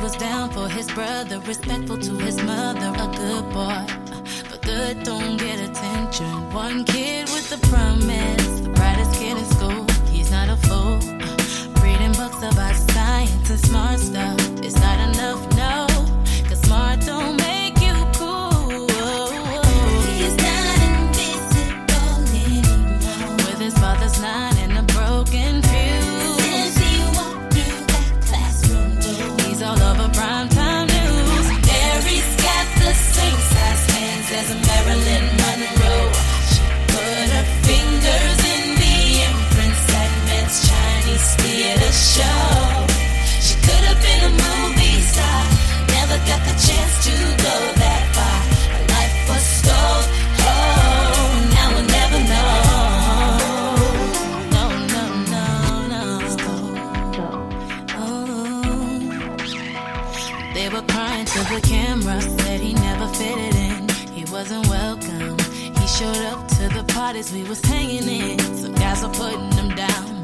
was down for his brother, respectful to his mother, a good boy. But good don't get attention. One kid with the promise, the brightest kid in school. He's not a fool. Reading books about science and smart stuff. It's not enough, no. Cause smart don't make you cool. He's not invisible anymore. With his father's nine and a broken fuse. Since he walked through that classroom door, he's all over primetime news. Mary's got the same size hands as a Marilyn Monroe. She put her fingers in the imprints that Met's Chinese theater show. She could have been a movie star, never got the chance to go that far. Her life was stole. Oh, now we'll never know. No, no, no, no. Oh. They were crying to the camera, said he never fitted in. He wasn't welcome. He showed up to the parties we was hanging in. Some guys were putting him down.